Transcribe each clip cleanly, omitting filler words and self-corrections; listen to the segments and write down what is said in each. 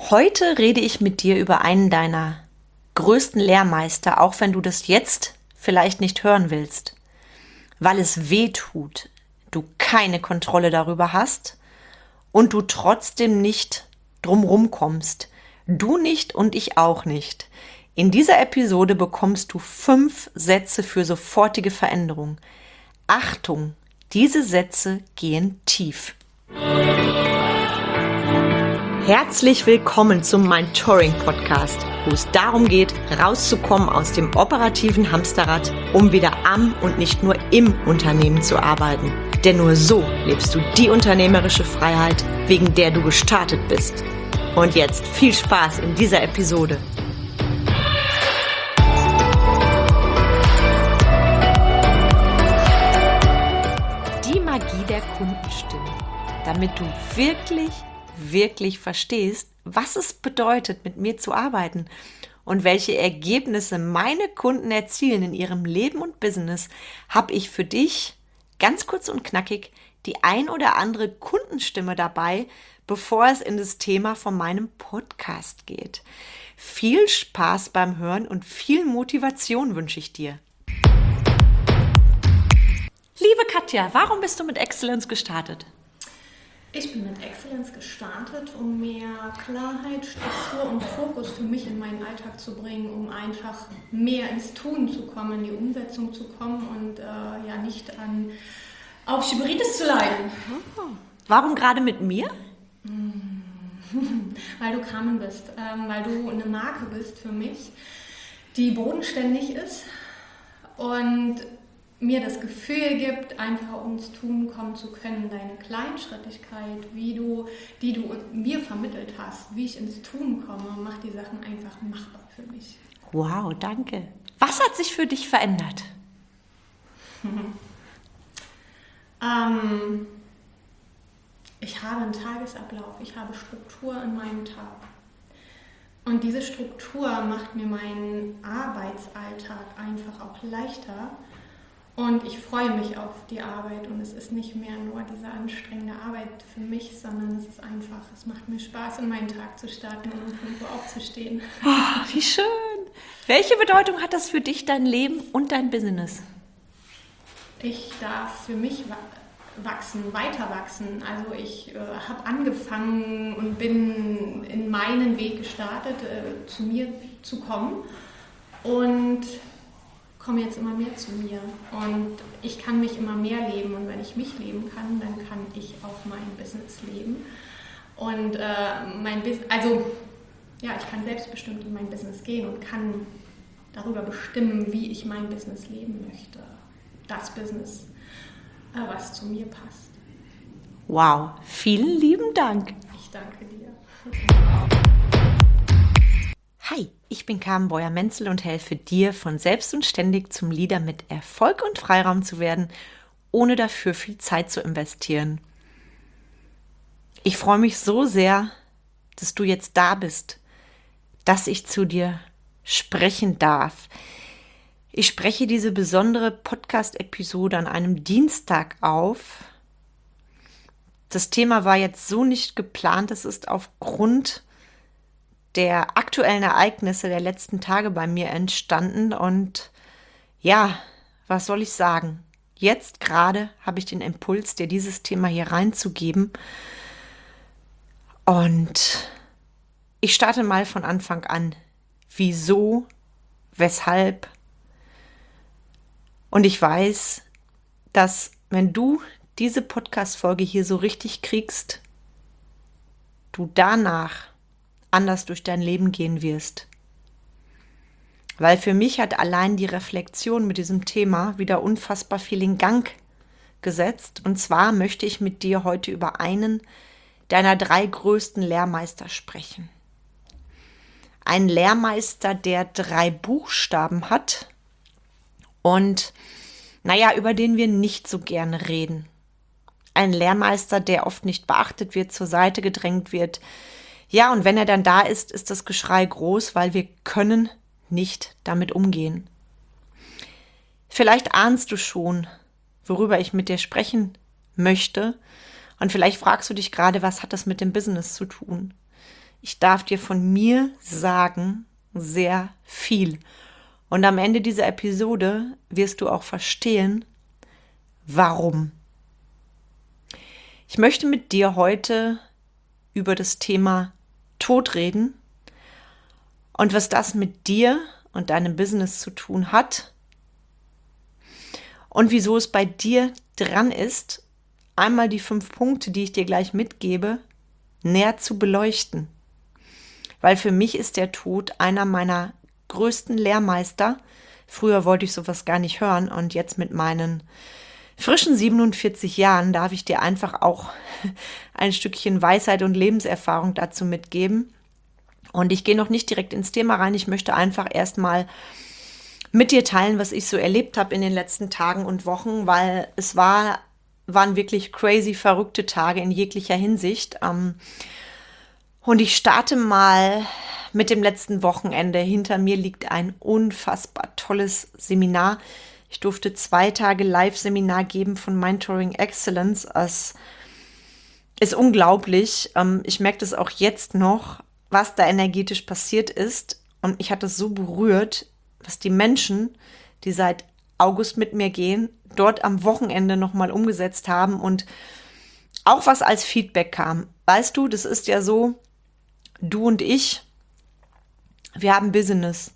Heute rede ich mit dir über einen deiner größten Lehrmeister, auch wenn du das jetzt vielleicht nicht hören willst, weil es weh tut, du keine Kontrolle darüber hast und du trotzdem nicht drumrum kommst. Du nicht und ich auch nicht. In dieser Episode bekommst du 5 Sätze für sofortige Veränderung. Achtung, diese Sätze gehen tief. Herzlich willkommen zum Mentoring Podcast, wo es darum geht, rauszukommen aus dem operativen Hamsterrad, um wieder am und nicht nur im Unternehmen zu arbeiten. Denn nur so lebst du die unternehmerische Freiheit, wegen der du gestartet bist. Und jetzt viel Spaß in dieser Episode. Die Magie der Kundenstimme, damit du wirklich verstehst, was es bedeutet, mit mir zu arbeiten und welche Ergebnisse meine Kunden erzielen in ihrem Leben und Business, habe ich für dich ganz kurz und knackig die ein oder andere Kundenstimme dabei, bevor es in das Thema von meinem Podcast geht. Viel Spaß beim Hören und viel Motivation wünsche ich dir. Liebe Katja, warum bist du mit Excellence gestartet? Ich bin mit Excellence gestartet, um mehr Klarheit, Struktur und Fokus für mich in meinen Alltag zu bringen, um einfach mehr ins Tun zu kommen, in die Umsetzung zu kommen und nicht auf Schieberitis zu leiden. Warum gerade mit mir? Weil du Carmen bist, weil du eine Marke bist für mich, die bodenständig ist und mir das Gefühl gibt, einfach ins Tun kommen zu können, deine Kleinschrittigkeit, die du mir vermittelt hast, wie ich ins Tun komme, macht die Sachen einfach machbar für mich. Wow, danke. Was hat sich für dich verändert? Ich habe einen Tagesablauf, ich habe Struktur in meinem Tag. Und diese Struktur macht mir meinen Arbeitsalltag einfach auch leichter. Und ich freue mich auf die Arbeit und es ist nicht mehr nur diese anstrengende Arbeit für mich, sondern es ist einfach, es macht mir Spaß, in meinen Tag zu starten und um 5 Uhr aufzustehen. Oh, wie schön! Welche Bedeutung hat das für dich, dein Leben und dein Business? Ich darf für mich weiter wachsen. Also ich habe angefangen und bin in meinen Weg gestartet, zu mir zu kommen und komme jetzt immer mehr zu mir und ich kann mich immer mehr leben und wenn ich mich leben kann, dann kann ich auch mein Business leben und ich kann selbstbestimmt in mein Business gehen und kann darüber bestimmen, wie ich mein Business leben möchte. Das Business, was zu mir passt. Wow, vielen lieben Dank. Ich danke dir. Hi, ich bin Carmen Beuer-Menzel und helfe dir, von selbst und ständig zum Leader mit Erfolg und Freiraum zu werden, ohne dafür viel Zeit zu investieren. Ich freue mich so sehr, dass du jetzt da bist, dass ich zu dir sprechen darf. Ich spreche diese besondere Podcast-Episode an einem Dienstag auf. Das Thema war jetzt so nicht geplant, es ist aufgrund der aktuellen Ereignisse der letzten Tage bei mir entstanden und ja, was soll ich sagen? Jetzt gerade habe ich den Impuls, dir dieses Thema hier reinzugeben und ich starte mal von Anfang an. Wieso? Weshalb? Und ich weiß, dass wenn du diese Podcast-Folge hier so richtig kriegst, du danach anders durch dein Leben gehen wirst. Weil für mich hat allein die Reflexion mit diesem Thema wieder unfassbar viel in Gang gesetzt. Und zwar möchte ich mit dir heute über einen deiner 3 größten Lehrmeister sprechen. Ein Lehrmeister, der 3 Buchstaben hat und, über den wir nicht so gerne reden. Ein Lehrmeister, der oft nicht beachtet wird, zur Seite gedrängt wird. Ja, und wenn er dann da ist, ist das Geschrei groß, weil wir können nicht damit umgehen. Vielleicht ahnst du schon, worüber ich mit dir sprechen möchte. Und vielleicht fragst du dich gerade, was hat das mit dem Business zu tun? Ich darf dir von mir sagen, sehr viel. Und am Ende dieser Episode wirst du auch verstehen, warum. Ich möchte mit dir heute über das Thema Tod reden und was das mit dir und deinem Business zu tun hat und wieso es bei dir dran ist, einmal die 5 Punkte, die ich dir gleich mitgebe, näher zu beleuchten. Weil für mich ist der Tod einer meiner größten Lehrmeister. Früher wollte ich sowas gar nicht hören und jetzt mit meinen frischen 47 Jahren darf ich dir einfach auch ein Stückchen Weisheit und Lebenserfahrung dazu mitgeben. Und ich gehe noch nicht direkt ins Thema rein. Ich möchte einfach erstmal mit dir teilen, was ich so erlebt habe in den letzten Tagen und Wochen, weil es waren wirklich crazy, verrückte Tage in jeglicher Hinsicht. Und ich starte mal mit dem letzten Wochenende. Hinter mir liegt ein unfassbar tolles Seminar. Ich durfte 2 Tage Live-Seminar geben von Mentoring Excellence. Es ist unglaublich. Ich merke das auch jetzt noch, was da energetisch passiert ist. Und mich hat es so berührt, was die Menschen, die seit August mit mir gehen, dort am Wochenende nochmal umgesetzt haben und auch was als Feedback kam. Weißt du, das ist ja so, du und ich, wir haben Business.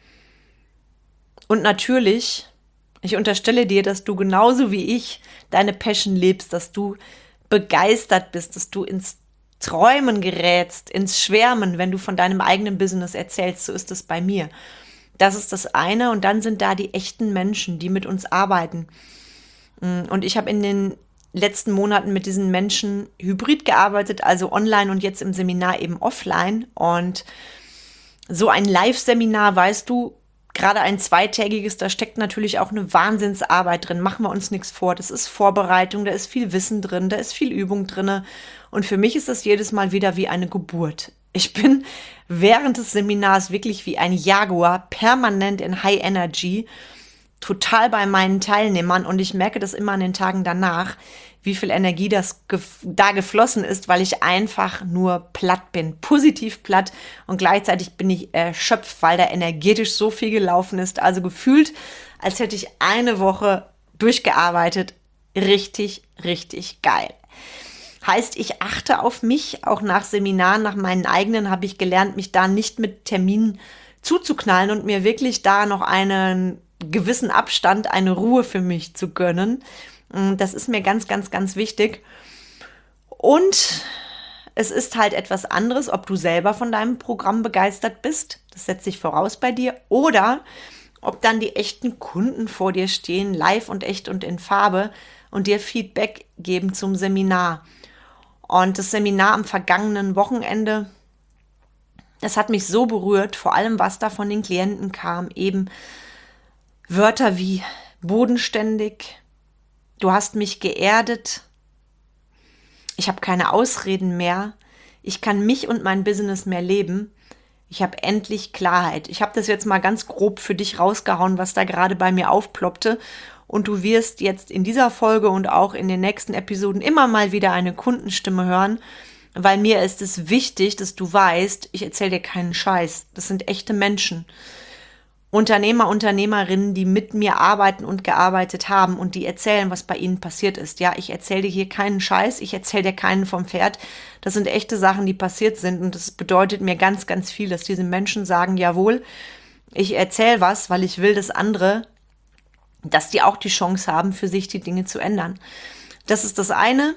Und natürlich, ich unterstelle dir, dass du genauso wie ich deine Passion lebst, dass du begeistert bist, dass du ins Träumen gerätst, ins Schwärmen, wenn du von deinem eigenen Business erzählst. So ist es bei mir. Das ist das eine. Und dann sind da die echten Menschen, die mit uns arbeiten. Und ich habe in den letzten Monaten mit diesen Menschen hybrid gearbeitet, also online und jetzt im Seminar eben offline. Und so ein Live-Seminar, weißt du, gerade ein 2-tägiges, da steckt natürlich auch eine Wahnsinnsarbeit drin. Machen wir uns nichts vor. Das ist Vorbereitung, da ist viel Wissen drin, da ist viel Übung drin. Und für mich ist das jedes Mal wieder wie eine Geburt. Ich bin während des Seminars wirklich wie ein Jaguar, permanent in High Energy, total bei meinen Teilnehmern. Und ich merke das immer an den Tagen danach, wie viel Energie da geflossen ist, weil ich einfach nur platt bin, positiv platt und gleichzeitig bin ich erschöpft, weil da energetisch so viel gelaufen ist. Also gefühlt, als hätte ich eine Woche durchgearbeitet. Richtig, richtig geil. Heißt, ich achte auf mich, auch nach Seminaren, nach meinen eigenen habe ich gelernt, mich da nicht mit Terminen zuzuknallen und mir wirklich da noch einen gewissen Abstand, eine Ruhe für mich zu gönnen. Das ist mir ganz, ganz, ganz wichtig. Und es ist halt etwas anderes, ob du selber von deinem Programm begeistert bist, das setzt sich voraus bei dir, oder ob dann die echten Kunden vor dir stehen, live und echt und in Farbe und dir Feedback geben zum Seminar. Und das Seminar am vergangenen Wochenende, das hat mich so berührt, vor allem was da von den Klienten kam, eben Wörter wie bodenständig, du hast mich geerdet, ich habe keine Ausreden mehr, ich kann mich und mein Business mehr leben, ich habe endlich Klarheit. Ich habe das jetzt mal ganz grob für dich rausgehauen, was da gerade bei mir aufploppte. Und du wirst jetzt in dieser Folge und auch in den nächsten Episoden immer mal wieder eine Kundenstimme hören, weil mir ist es wichtig, dass du weißt, ich erzähle dir keinen Scheiß. Das sind echte Menschen. Unternehmer, Unternehmerinnen, die mit mir arbeiten und gearbeitet haben und die erzählen, was bei ihnen passiert ist. Ja, ich erzähle dir hier keinen Scheiß, ich erzähle dir keinen vom Pferd. Das sind echte Sachen, die passiert sind und das bedeutet mir ganz, ganz viel, dass diese Menschen sagen, jawohl, ich erzähle was, weil ich will, dass andere, dass die auch die Chance haben, für sich die Dinge zu ändern. Das ist das eine.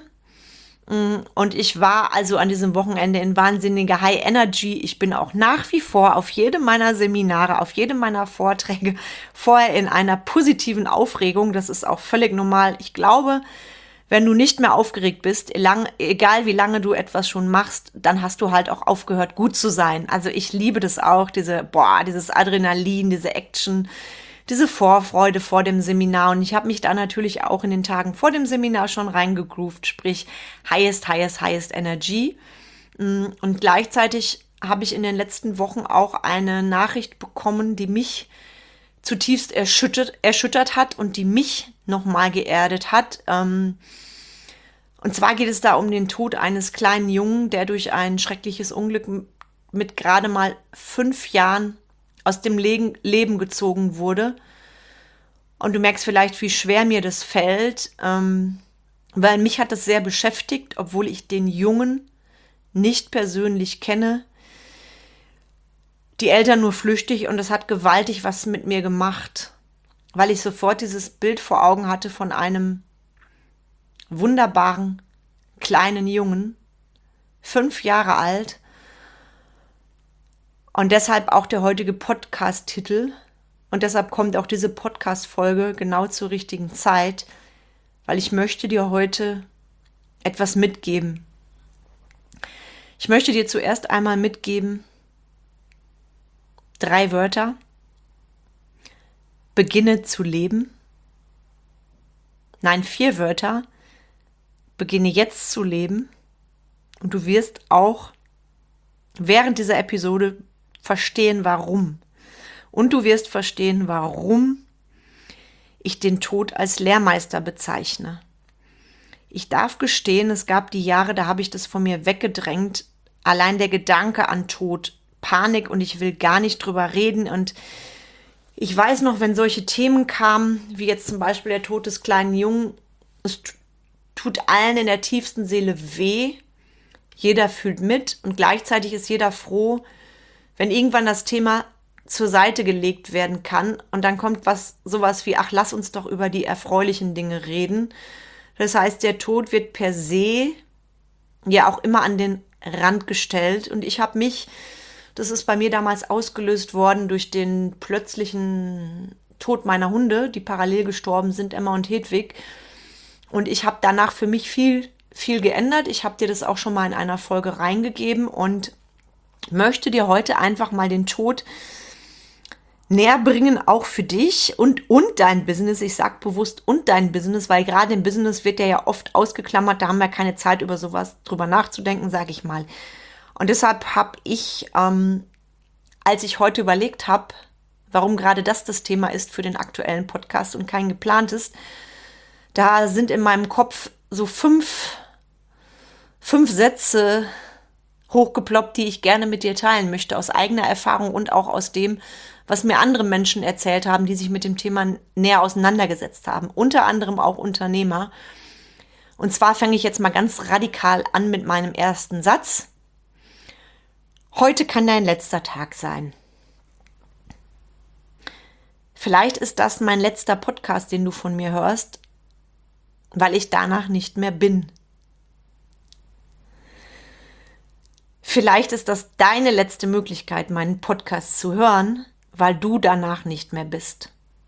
Und ich war also an diesem Wochenende in wahnsinniger High Energy. Ich bin auch nach wie vor auf jedem meiner Seminare, auf jedem meiner Vorträge vorher in einer positiven Aufregung. Das ist auch völlig normal. Ich glaube, wenn du nicht mehr aufgeregt bist, egal wie lange du etwas schon machst, dann hast du halt auch aufgehört, gut zu sein. Also ich liebe das auch, dieses Adrenalin, diese Action, diese Vorfreude vor dem Seminar. Und ich habe mich da natürlich auch in den Tagen vor dem Seminar schon reingegroovt, sprich highest Energy. Und gleichzeitig habe ich in den letzten Wochen auch eine Nachricht bekommen, die mich zutiefst erschüttert hat und die mich nochmal geerdet hat. Und Und zwar geht es da um den Tod eines kleinen Jungen, der durch ein schreckliches Unglück mit gerade mal 5 Jahren aus dem Leben gezogen wurde. Und du merkst vielleicht, wie schwer mir das fällt, weil mich hat das sehr beschäftigt, obwohl ich den Jungen nicht persönlich kenne. Die Eltern nur flüchtig, und das hat gewaltig was mit mir gemacht, weil ich sofort dieses Bild vor Augen hatte von einem wunderbaren kleinen Jungen, 5 Jahre alt. Und deshalb auch der heutige Podcast-Titel. Und deshalb kommt auch diese Podcast-Folge genau zur richtigen Zeit, weil ich möchte dir heute etwas mitgeben. Ich möchte dir zuerst einmal mitgeben 3 Wörter. Beginne zu leben. Nein, 4 Wörter. Beginne jetzt zu leben. Und du wirst auch während dieser Episode verstehen, warum. Und du wirst verstehen, warum ich den Tod als Lehrmeister bezeichne. Ich darf gestehen, es gab die Jahre, da habe ich das von mir weggedrängt. Allein der Gedanke an Tod, Panik, und ich will gar nicht drüber reden. Und ich weiß noch, wenn solche Themen kamen, wie jetzt zum Beispiel der Tod des kleinen Jungen, es tut allen in der tiefsten Seele weh. Jeder fühlt mit, und gleichzeitig ist jeder froh, wenn irgendwann das Thema zur Seite gelegt werden kann, und dann kommt sowas wie, ach, lass uns doch über die erfreulichen Dinge reden. Das heißt, der Tod wird per se ja auch immer an den Rand gestellt, und ich habe mich, das ist bei mir damals ausgelöst worden durch den plötzlichen Tod meiner Hunde, die parallel gestorben sind, Emma und Hedwig, und ich habe danach für mich viel geändert. Ich habe dir das auch schon mal in einer Folge reingegeben und möchte dir heute einfach mal den Tod näher bringen, auch für dich und dein Business. Ich sage bewusst und dein Business, weil gerade im Business wird der ja oft ausgeklammert. Da haben wir keine Zeit, über sowas drüber nachzudenken, sage ich mal. Und deshalb habe ich, als ich heute überlegt habe, warum gerade das Thema ist für den aktuellen Podcast und kein geplantes, da sind in meinem Kopf so fünf Sätze hochgeploppt, die ich gerne mit dir teilen möchte, aus eigener Erfahrung und auch aus dem, was mir andere Menschen erzählt haben, die sich mit dem Thema näher auseinandergesetzt haben. Unter anderem auch Unternehmer. Und zwar fange ich jetzt mal ganz radikal an mit meinem ersten Satz. Heute kann dein letzter Tag sein. Vielleicht ist das mein letzter Podcast, den du von mir hörst, weil ich danach nicht mehr bin. Vielleicht ist das deine letzte Möglichkeit, meinen Podcast zu hören, weil du danach nicht mehr bist.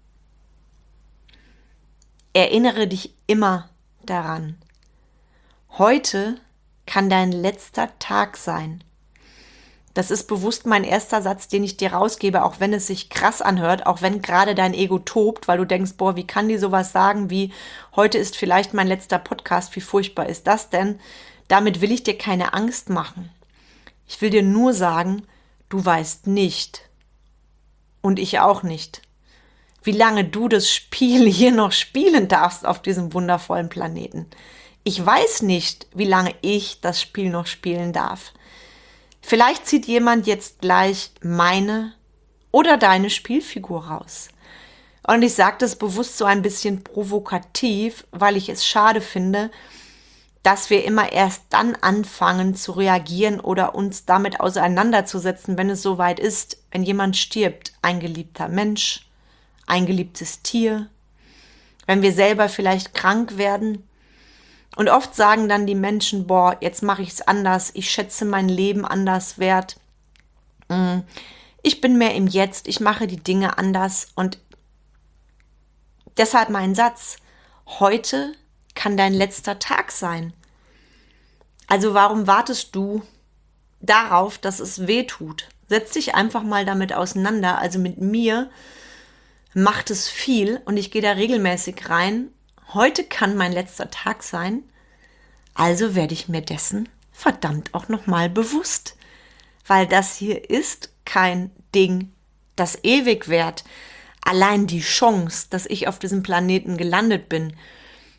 Erinnere dich immer daran. Heute kann dein letzter Tag sein. Das ist bewusst mein erster Satz, den ich dir rausgebe, auch wenn es sich krass anhört, auch wenn gerade dein Ego tobt, weil du denkst, boah, wie kann die sowas sagen wie, heute ist vielleicht mein letzter Podcast, wie furchtbar ist das denn? Damit will ich dir keine Angst machen. Ich will dir nur sagen, du weißt nicht, und ich auch nicht, wie lange du das Spiel hier noch spielen darfst auf diesem wundervollen Planeten. Ich weiß nicht, wie lange ich das Spiel noch spielen darf. Vielleicht zieht jemand jetzt gleich meine oder deine Spielfigur raus. Und ich sage das bewusst so ein bisschen provokativ, weil ich es schade finde, dass wir immer erst dann anfangen zu reagieren oder uns damit auseinanderzusetzen, wenn es soweit ist, wenn jemand stirbt, ein geliebter Mensch, ein geliebtes Tier, wenn wir selber vielleicht krank werden. Und oft sagen dann die Menschen, boah, jetzt mache ich es anders, ich schätze mein Leben anders wert, ich bin mehr im Jetzt, ich mache die Dinge anders. Und deshalb mein Satz, heute kann dein letzter Tag sein. Also warum wartest du darauf, dass es weh tut? Setz dich einfach mal damit auseinander. Also mit mir macht es viel und ich gehe da regelmäßig rein. Heute kann mein letzter Tag sein, also werde ich mir dessen verdammt auch nochmal bewusst. Weil das hier ist kein Ding, das ewig währt. Allein die Chance, dass ich auf diesem Planeten gelandet bin,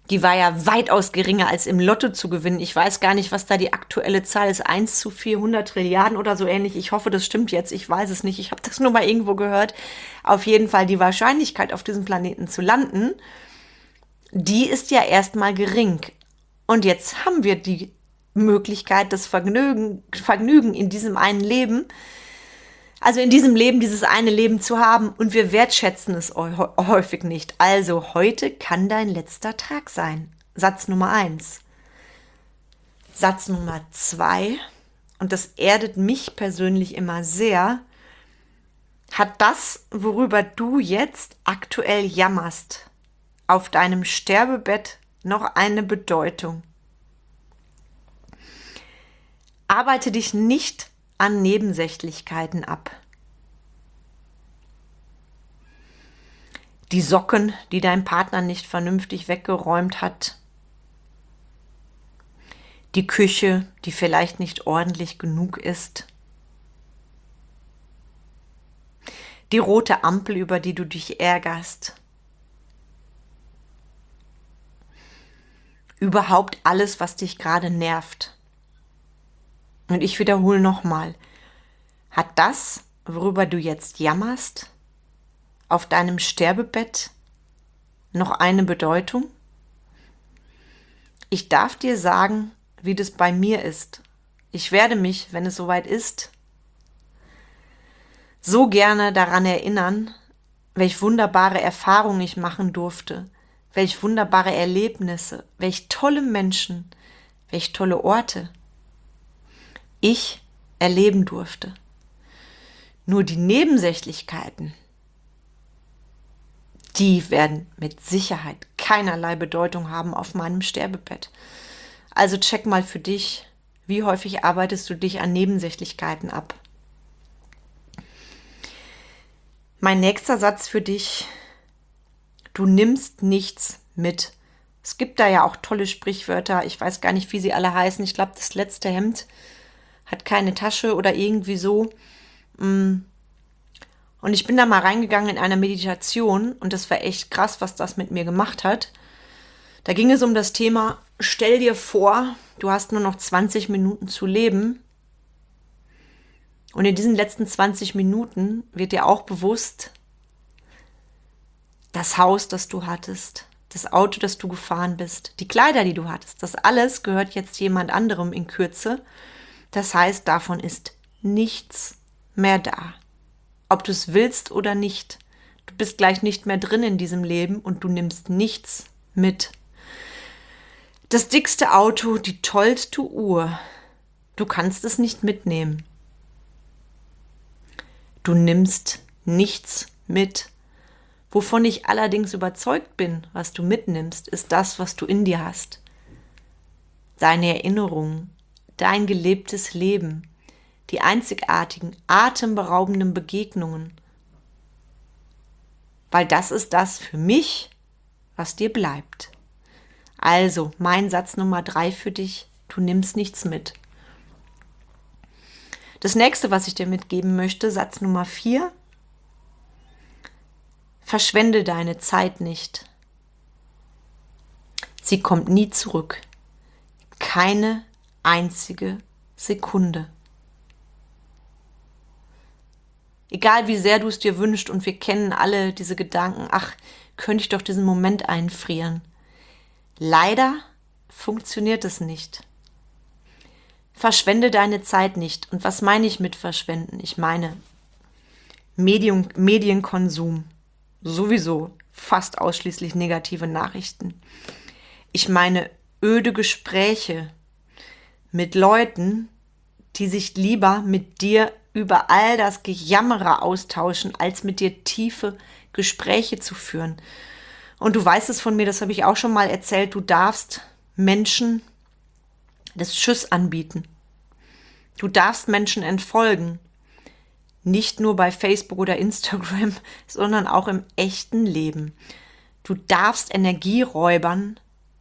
Die war ja weitaus geringer als im Lotto zu gewinnen. Ich weiß gar nicht, was da die aktuelle Zahl ist. 1 zu 400 Trilliarden oder so ähnlich. Ich hoffe, das stimmt jetzt. Ich weiß es nicht. Ich habe das nur mal irgendwo gehört. Auf jeden Fall die Wahrscheinlichkeit, auf diesem Planeten zu landen, die ist ja erstmal gering. Und jetzt haben wir die Möglichkeit, das Vergnügen in diesem einen Leben, also in diesem Leben, dieses eine Leben zu haben, und wir wertschätzen es häufig nicht. Also heute kann dein letzter Tag sein. Satz Nummer 1. Satz Nummer 2, und das erdet mich persönlich immer sehr: Hat das, worüber du jetzt aktuell jammerst, auf deinem Sterbebett noch eine Bedeutung? Arbeite dich nicht an Nebensächlichkeiten ab. Die Socken, die dein Partner nicht vernünftig weggeräumt hat. Die Küche, die vielleicht nicht ordentlich genug ist. Die rote Ampel, über die du dich ärgerst. Überhaupt alles, was dich gerade nervt. Und ich wiederhole nochmal: Hat das, worüber du jetzt jammerst, auf deinem Sterbebett noch eine Bedeutung? Ich darf dir sagen, wie das bei mir ist. Ich werde mich, wenn es soweit ist, so gerne daran erinnern, welch wunderbare Erfahrungen ich machen durfte, welch wunderbare Erlebnisse, welch tolle Menschen, welch tolle Orte ich erleben durfte. Nur die Nebensächlichkeiten, die werden mit Sicherheit keinerlei Bedeutung haben auf meinem Sterbebett. Also check mal für dich, wie häufig arbeitest du dich an Nebensächlichkeiten ab. Mein nächster Satz für dich: Du nimmst nichts mit. Es gibt da ja auch tolle Sprichwörter, ich weiß gar nicht, wie sie alle heißen. Ich glaube, das letzte Hemd hat keine Tasche oder irgendwie so. Und ich bin da mal reingegangen in einer Meditation und das war echt krass, was das mit mir gemacht hat. Da ging es um das Thema: Stell dir vor, du hast nur noch 20 Minuten zu leben. Und in diesen letzten 20 Minuten wird dir auch bewusst, das Haus, das du hattest, das Auto, das du gefahren bist, die Kleider, die du hattest, das alles gehört jetzt jemand anderem in Kürze. Das heißt, davon ist nichts mehr da. Ob du es willst oder nicht. Du bist gleich nicht mehr drin in diesem Leben und du nimmst nichts mit. Das dickste Auto, die tollste Uhr. Du kannst es nicht mitnehmen. Du nimmst nichts mit. Wovon ich allerdings überzeugt bin, was du mitnimmst, ist das, was du in dir hast. Deine Erinnerungen, dein gelebtes Leben, die einzigartigen, atemberaubenden Begegnungen. Weil das ist das für mich, was dir bleibt. Also, mein Satz Nummer 3 für dich: Du nimmst nichts mit. Das nächste, was ich dir mitgeben möchte, Satz Nummer 4: Verschwende deine Zeit nicht. Sie kommt nie zurück. Keine einzige Sekunde. Egal wie sehr du es dir wünschst, und wir kennen alle diese Gedanken: Ach, könnte ich doch diesen Moment einfrieren. Leider funktioniert es nicht. Verschwende deine Zeit nicht. Und was meine ich mit verschwenden? Ich meine Medienkonsum. Sowieso fast ausschließlich negative Nachrichten. Ich meine öde Gespräche mit Leuten, die sich lieber mit dir über all das Gejammere austauschen, als mit dir tiefe Gespräche zu führen. Und du weißt es von mir, das habe ich auch schon mal erzählt, du darfst Menschen das Tschüss anbieten. Du darfst Menschen entfolgen. Nicht nur bei Facebook oder Instagram, sondern auch im echten Leben. Du darfst Energieräubern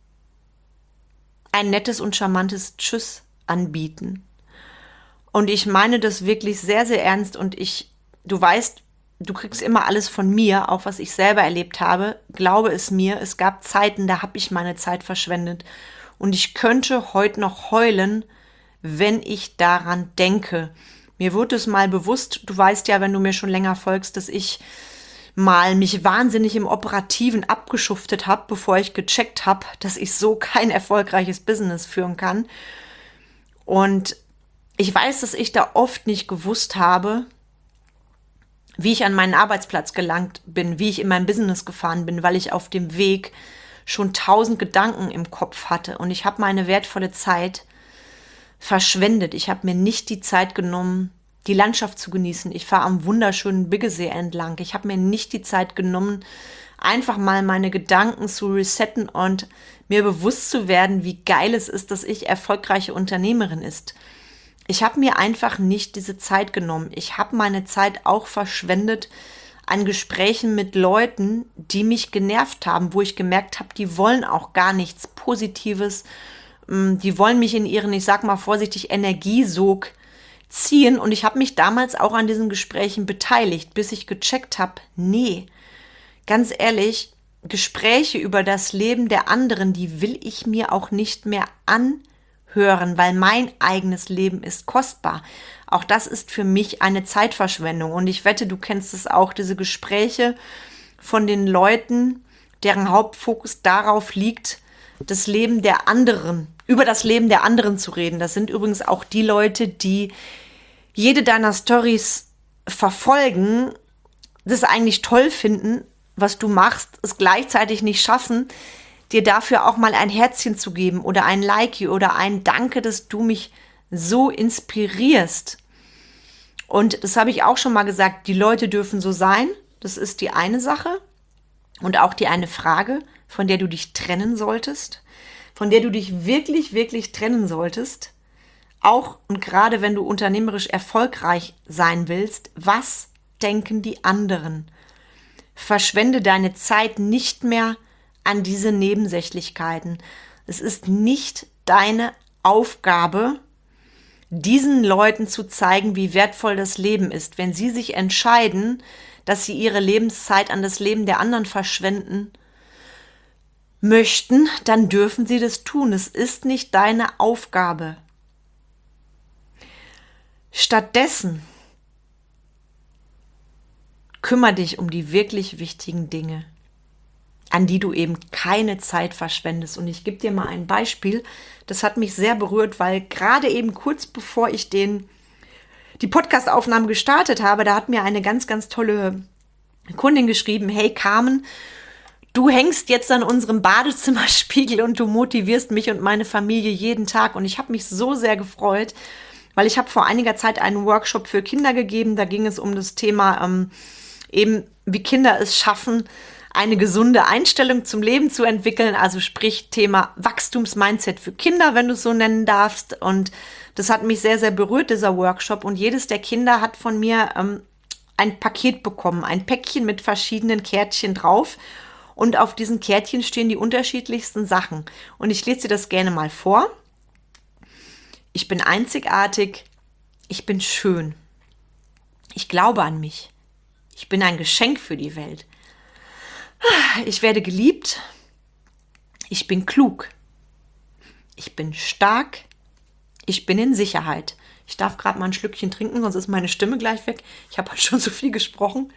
ein nettes und charmantes Tschüss anbieten. Und ich meine das wirklich sehr, sehr ernst. Und du weißt, du kriegst immer alles von mir, auch was ich selber erlebt habe. Glaube es mir, es gab Zeiten, da habe ich meine Zeit verschwendet. Und ich könnte heute noch heulen, wenn ich daran denke. Mir wurde es mal bewusst, du weißt ja, wenn du mir schon länger folgst, dass ich mal mich wahnsinnig im Operativen abgeschuftet habe, bevor ich gecheckt habe, dass ich so kein erfolgreiches Business führen kann. Und ich weiß, dass ich da oft nicht gewusst habe, wie ich an meinen Arbeitsplatz gelangt bin, wie ich in mein Business gefahren bin, weil ich auf dem Weg schon 1000 Gedanken im Kopf hatte. Und ich habe meine wertvolle Zeit verschwendet. Ich habe mir nicht die Zeit genommen, die Landschaft zu genießen. Ich fahre am wunderschönen Biggesee entlang. Ich habe mir nicht die Zeit genommen, einfach mal meine Gedanken zu resetten und mir bewusst zu werden, wie geil es ist, dass ich erfolgreiche Unternehmerin ist. Ich habe mir einfach nicht diese Zeit genommen. Ich habe meine Zeit auch verschwendet an Gesprächen mit Leuten, die mich genervt haben, wo ich gemerkt habe, die wollen auch gar nichts Positives. Die wollen mich in ihren, ich sag mal vorsichtig, Energiesog ziehen. Und ich habe mich damals auch an diesen Gesprächen beteiligt, bis ich gecheckt habe, nee, ganz ehrlich, Gespräche über das Leben der anderen, die will ich mir auch nicht mehr anhören, weil mein eigenes Leben ist kostbar. Auch das ist für mich eine Zeitverschwendung. Und ich wette, du kennst es auch, diese Gespräche von den Leuten, deren Hauptfokus darauf liegt, das Leben der anderen, über das Leben der anderen zu reden. Das sind übrigens auch die Leute, die jede deiner Storys verfolgen, das eigentlich toll finden, was du machst, es gleichzeitig nicht schaffen, dir dafür auch mal ein Herzchen zu geben oder ein Like oder ein Danke, dass du mich so inspirierst. Und das habe ich auch schon mal gesagt, die Leute dürfen so sein. Das ist die eine Sache und auch die eine Frage, von der du dich trennen solltest, von der du dich wirklich, wirklich trennen solltest. Auch und gerade wenn du unternehmerisch erfolgreich sein willst, was denken die anderen? Verschwende deine Zeit nicht mehr an diese Nebensächlichkeiten. Es ist nicht deine Aufgabe, diesen Leuten zu zeigen, wie wertvoll das Leben ist. Wenn sie sich entscheiden, dass sie ihre Lebenszeit an das Leben der anderen verschwenden möchten, dann dürfen sie das tun. Es ist nicht deine Aufgabe. Stattdessen kümmere dich um die wirklich wichtigen Dinge, an die du eben keine Zeit verschwendest. Und ich gebe dir mal ein Beispiel, das hat mich sehr berührt, weil gerade eben kurz bevor ich die Podcast-Aufnahme gestartet habe, da hat mir eine ganz, ganz tolle Kundin geschrieben, hey Carmen, du hängst jetzt an unserem Badezimmerspiegel und du motivierst mich und meine Familie jeden Tag. Und ich habe mich so sehr gefreut, weil ich habe vor einiger Zeit einen Workshop für Kinder gegeben, da ging es um das Thema eben, wie Kinder es schaffen, eine gesunde Einstellung zum Leben zu entwickeln, also sprich Thema Wachstumsmindset für Kinder, wenn du es so nennen darfst. Und das hat mich sehr, sehr berührt, dieser Workshop. Und jedes der Kinder hat von mir ein Paket bekommen, ein Päckchen mit verschiedenen Kärtchen drauf. Und auf diesen Kärtchen stehen die unterschiedlichsten Sachen. Und ich lese dir das gerne mal vor. Ich bin einzigartig, ich bin schön. Ich glaube an mich. Ich bin ein Geschenk für die Welt. Ich werde geliebt. Ich bin klug. Ich bin stark. Ich bin in Sicherheit. Ich darf gerade mal ein Schlückchen trinken, sonst ist meine Stimme gleich weg. Ich habe halt schon so viel gesprochen.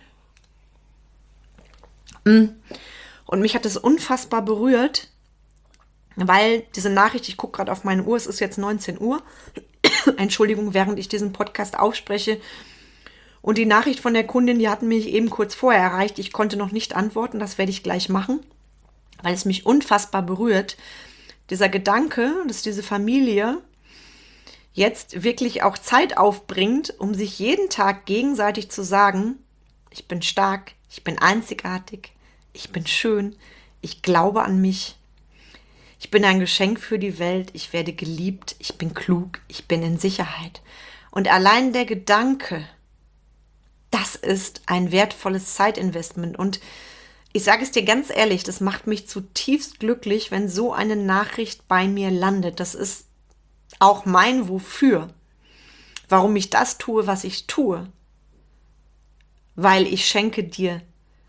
Und mich hat es unfassbar berührt, weil diese Nachricht, ich gucke gerade auf meine Uhr, es ist jetzt 19 Uhr. Entschuldigung, während ich diesen Podcast ausspreche. Und die Nachricht von der Kundin, die hatten mich eben kurz vorher erreicht. Ich konnte noch nicht antworten, das werde ich gleich machen, weil es mich unfassbar berührt. Dieser Gedanke, dass diese Familie jetzt wirklich auch Zeit aufbringt, um sich jeden Tag gegenseitig zu sagen, ich bin stark, ich bin einzigartig, ich bin schön, ich glaube an mich, ich bin ein Geschenk für die Welt, ich werde geliebt, ich bin klug, ich bin in Sicherheit. Und allein der Gedanke, das ist ein wertvolles Zeitinvestment. Und ich sage es dir ganz ehrlich, das macht mich zutiefst glücklich, wenn so eine Nachricht bei mir landet. Das ist auch mein Wofür, warum ich das tue, was ich tue. weil ich schenke dir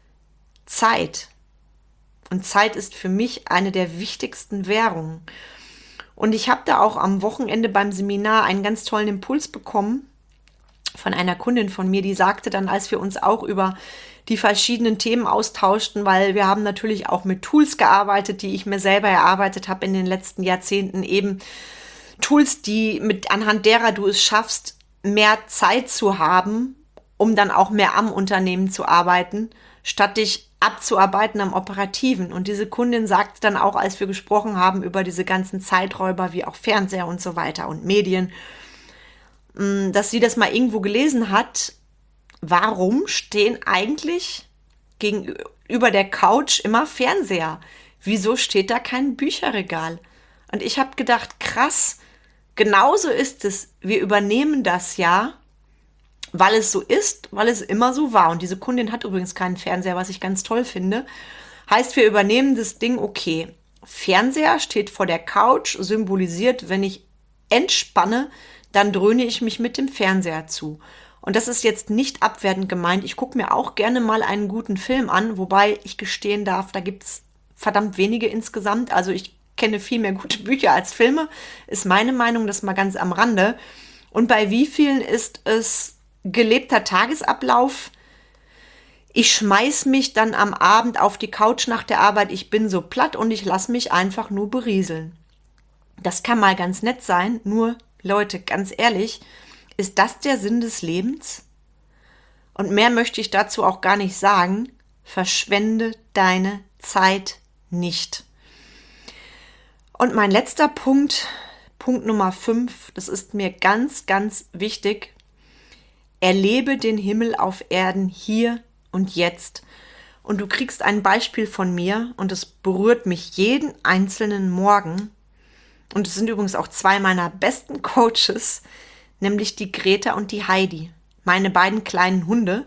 Zeit. Und Zeit ist für mich eine der wichtigsten Währungen. Und ich habe da auch am Wochenende beim Seminar einen ganz tollen Impuls bekommen von einer Kundin von mir, die sagte dann, als wir uns auch über die verschiedenen Themen austauschten, weil wir haben natürlich auch mit Tools gearbeitet, die ich mir selber erarbeitet habe in den letzten Jahrzehnten, eben Tools, anhand derer du es schaffst, mehr Zeit zu haben, um dann auch mehr am Unternehmen zu arbeiten, statt dich abzuarbeiten am Operativen. Und diese Kundin sagte dann auch, als wir gesprochen haben über diese ganzen Zeiträuber wie auch Fernseher und so weiter und Medien, dass sie das mal irgendwo gelesen hat, warum stehen eigentlich gegenüber der Couch immer Fernseher? Wieso steht da kein Bücherregal? Und ich habe gedacht, krass, genauso ist es. Wir übernehmen das ja, weil es so ist, weil es immer so war. Und diese Kundin hat übrigens keinen Fernseher, was ich ganz toll finde. Heißt, wir übernehmen das Ding, okay. Fernseher steht vor der Couch, symbolisiert, wenn ich entspanne, dann dröhne ich mich mit dem Fernseher zu. Und das ist jetzt nicht abwertend gemeint. Ich gucke mir auch gerne mal einen guten Film an, wobei ich gestehen darf, da gibt es verdammt wenige insgesamt. Also ich kenne viel mehr gute Bücher als Filme, ist meine Meinung, das mal ganz am Rande. Und bei wie vielen ist es gelebter Tagesablauf? Ich schmeiß mich dann am Abend auf die Couch nach der Arbeit, ich bin so platt und ich lasse mich einfach nur berieseln. Das kann mal ganz nett sein, nur Leute, ganz ehrlich, ist das der Sinn des Lebens? Und mehr möchte ich dazu auch gar nicht sagen. Verschwende deine Zeit nicht. Und mein letzter Punkt, Punkt Nummer 5, das ist mir ganz, ganz wichtig. Erlebe den Himmel auf Erden hier und jetzt. Und du kriegst ein Beispiel von mir und es berührt mich jeden einzelnen Morgen. Und es sind übrigens auch 2 meiner besten Coaches, nämlich die Greta und die Heidi. Meine beiden kleinen Hunde.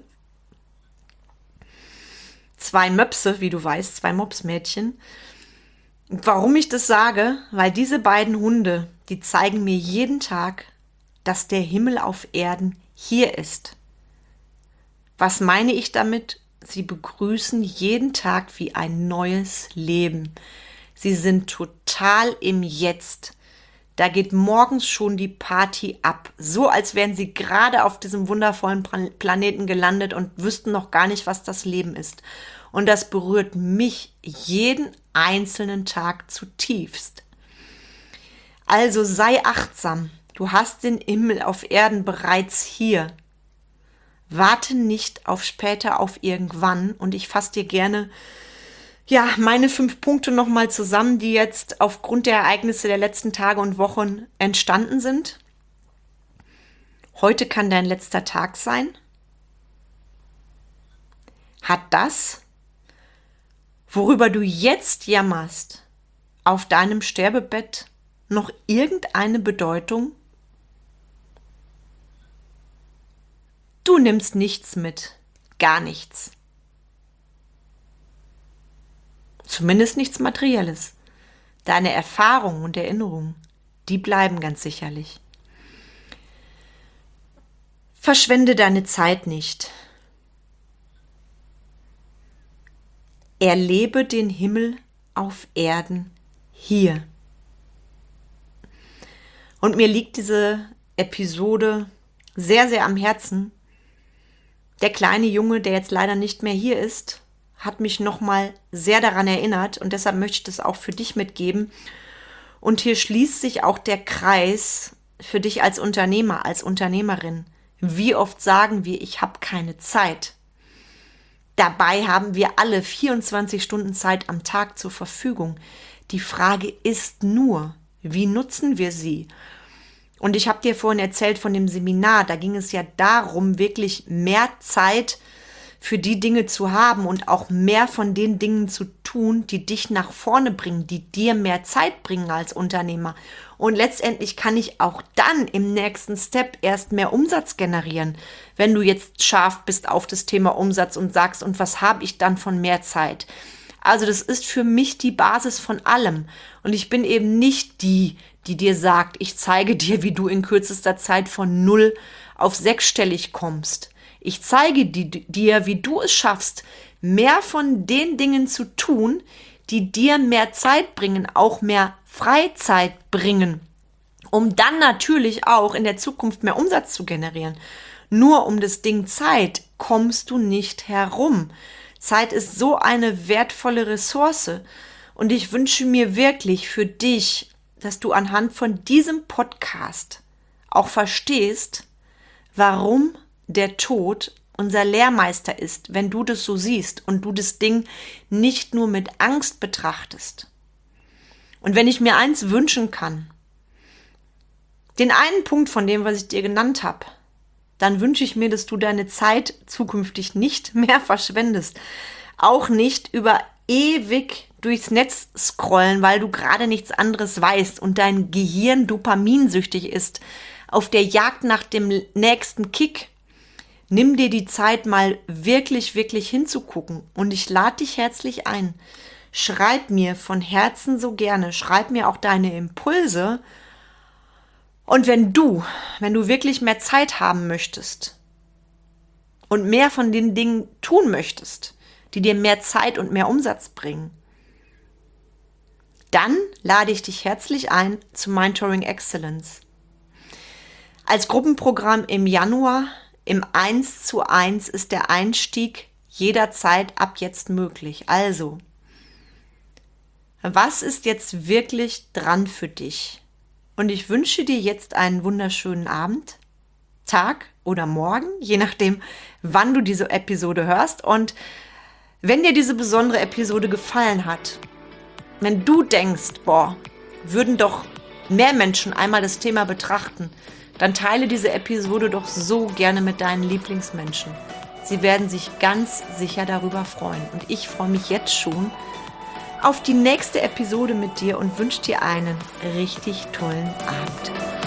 2 Möpse, wie du weißt, 2 Mopsmädchen. Warum ich das sage? Weil diese beiden Hunde, die zeigen mir jeden Tag, dass der Himmel auf Erden hier ist. Was meine ich damit? Sie begrüßen jeden Tag wie ein neues Leben. Sie sind total im Jetzt. Da geht morgens schon die Party ab. So als wären sie gerade auf diesem wundervollen Planeten gelandet und wüssten noch gar nicht, was das Leben ist. Und das berührt mich jeden einzelnen Tag zutiefst. Also sei achtsam. Du hast den Himmel auf Erden bereits hier. Warte nicht auf später, auf irgendwann. Und ich fasse dir gerne meine 5 Punkte nochmal zusammen, die jetzt aufgrund der Ereignisse der letzten Tage und Wochen entstanden sind. Heute kann dein letzter Tag sein. Hat das, worüber du jetzt jammerst, auf deinem Sterbebett noch irgendeine Bedeutung? Du nimmst nichts mit, gar nichts. Zumindest nichts Materielles. Deine Erfahrungen und Erinnerungen, die bleiben ganz sicherlich. Verschwende deine Zeit nicht. Erlebe den Himmel auf Erden hier. Und mir liegt diese Episode sehr, sehr am Herzen. Der kleine Junge, der jetzt leider nicht mehr hier ist, hat mich nochmal sehr daran erinnert und deshalb möchte ich das auch für dich mitgeben. Und hier schließt sich auch der Kreis für dich als Unternehmer, als Unternehmerin. Wie oft sagen wir, ich habe keine Zeit? Dabei haben wir alle 24 Stunden Zeit am Tag zur Verfügung. Die Frage ist nur, wie nutzen wir sie? Und ich habe dir vorhin erzählt von dem Seminar, da ging es ja darum, wirklich mehr Zeit für die Dinge zu haben und auch mehr von den Dingen zu tun, die dich nach vorne bringen, die dir mehr Zeit bringen als Unternehmer. Und letztendlich kann ich auch dann im nächsten Step erst mehr Umsatz generieren, wenn du jetzt scharf bist auf das Thema Umsatz und sagst, und was habe ich dann von mehr Zeit? Also das ist für mich die Basis von allem. Und ich bin eben nicht die dir sagt, ich zeige dir, wie du in kürzester Zeit von 0 auf 6-stellig kommst. Ich zeige dir, wie du es schaffst, mehr von den Dingen zu tun, die dir mehr Zeit bringen, auch mehr Freizeit bringen, um dann natürlich auch in der Zukunft mehr Umsatz zu generieren. Nur um das Ding Zeit kommst du nicht herum. Zeit ist so eine wertvolle Ressource und ich wünsche mir wirklich für dich, dass du anhand von diesem Podcast auch verstehst, warum der Tod unser Lehrmeister ist, wenn du das so siehst und du das Ding nicht nur mit Angst betrachtest. Und wenn ich mir eins wünschen kann, den einen Punkt von dem, was ich dir genannt habe, dann wünsche ich mir, dass du deine Zeit zukünftig nicht mehr verschwendest. Auch nicht über ewig durchs Netz scrollen, weil du gerade nichts anderes weißt und dein Gehirn dopaminsüchtig ist, auf der Jagd nach dem nächsten Kick. Nimm dir die Zeit, mal wirklich, wirklich hinzugucken. Und ich lade dich herzlich ein. Schreib mir von Herzen so gerne. Schreib mir auch deine Impulse. Und wenn du wirklich mehr Zeit haben möchtest und mehr von den Dingen tun möchtest, die dir mehr Zeit und mehr Umsatz bringen, dann lade ich dich herzlich ein zu Mentoring Excellence. Als Gruppenprogramm im Januar, im 1:1 ist der Einstieg jederzeit ab jetzt möglich. Also, was ist jetzt wirklich dran für dich? Und ich wünsche dir jetzt einen wunderschönen Abend, Tag oder Morgen, je nachdem, wann du diese Episode hörst. Und wenn dir diese besondere Episode gefallen hat, wenn du denkst, würden doch mehr Menschen einmal das Thema betrachten, dann teile diese Episode doch so gerne mit deinen Lieblingsmenschen. Sie werden sich ganz sicher darüber freuen. Und ich freue mich jetzt schon auf die nächste Episode mit dir und wünsche dir einen richtig tollen Abend.